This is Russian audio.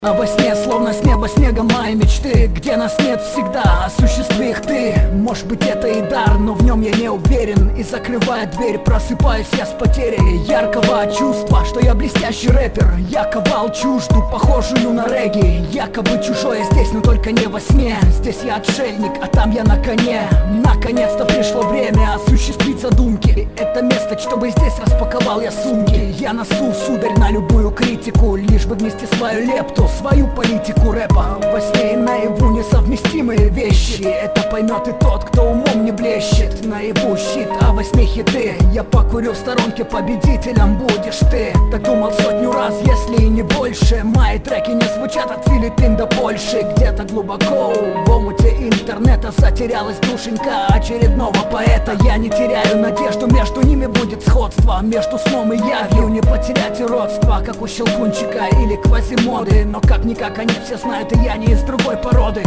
А во сне, словно с неба снегом мои мечты, где нас нет всегда, осуществи их ты. Может быть это и дар, но в нем я не уверен. И закрывая дверь, просыпаюсь я с потерей яркого чувства, что я блестящий рэпер. Я ковал чужду, похожую на регги. Якобы чужое здесь, но только не во сне. Здесь я отшельник, а там я на коне. Наконец-то пришло время осуществить задумки. Это место, чтобы здесь распаковал я сумки. Я носу, сударь, на любую критику, лишь бы внести свою лепту, свою политику рэпа. Во сне и наяву несовместимые вещи. Это поймет и тот, кто умом не блещет. Наяву щит, а во сне хиты. Я покурю в сторонке, победителем будешь ты. Так думал сотню раз, если и не больше. Мои треки не звучат от Филиппин до Польши. Где-то глубоко в омуте интернета затерялась душенька очередного поэта. Я не теряю надежду, между ними будет сходство. Между сном и явью не потерять уродство, как у Щелкунчика или Квазимоды. Но как-никак они все знают, и я не из другой породы.